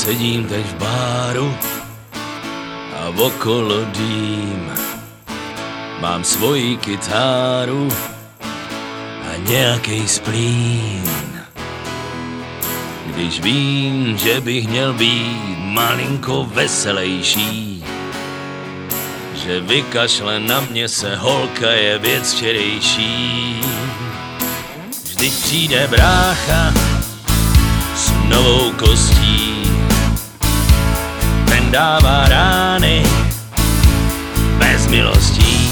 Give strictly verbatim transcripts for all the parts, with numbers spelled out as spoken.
Sedím teď v báru a okolo dým. Mám svoji kytáru a nějakej splín. Když vím, že bych měl být malinko veselejší, že vykašle na mě se holka je věc včerejší. Vždyť přijde brácha s novou kostí, ten dává rány bez milostí.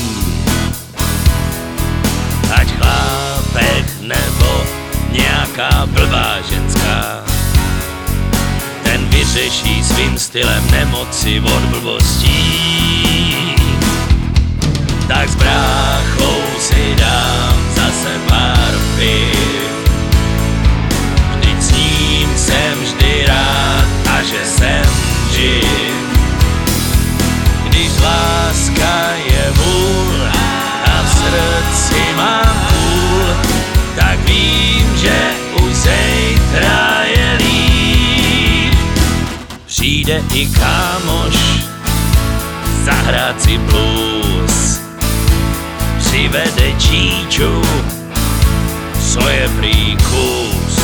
Ať chlápek nebo nějaká blbá ženská, ten vyřeší svým stylem nemoci od blbostí. Tak s bráchou si dám zase pár piv, vždyť s ním jsem vždy rád a že jsem živ. Když láska je vůl a v srdci mám půl, tak vím, že už zítra je líp. Přijde i kámoš zahrát si blues, přivede číču, co je prý kus.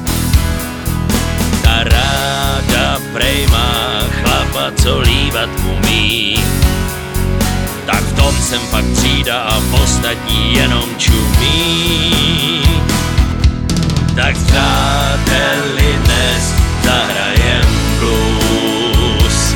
Ta ráda prej má chlapa, co líbat umí, tak v tom jsem pak třída a ostatní jenom čumí. Tak s přáteli dnes zahrajem blues,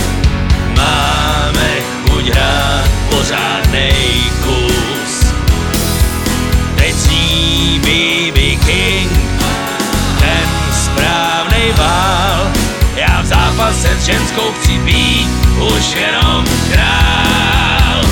máme chuť hrát pořádnej kus. Teď zní bé bé King, ten správnej vál, já v zápase s ženskou chci být už jenom král.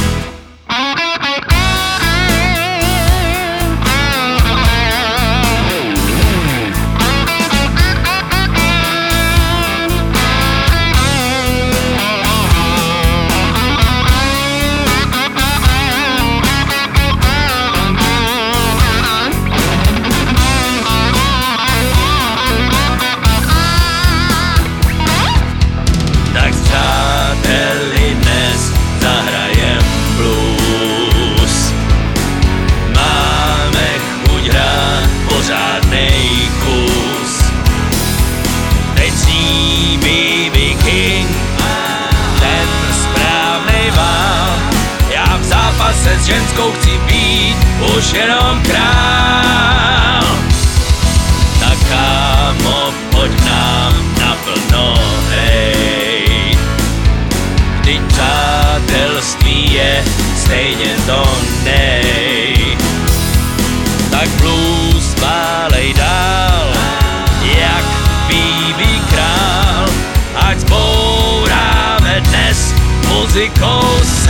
Se s ženskou chci být už jenom král. Tak kámo, pojď nám naplno, hej. Vždyť přátelství je stejně to nej. Tak blues válej dál, jak bé bé král, ať zbouráme dnes muzikou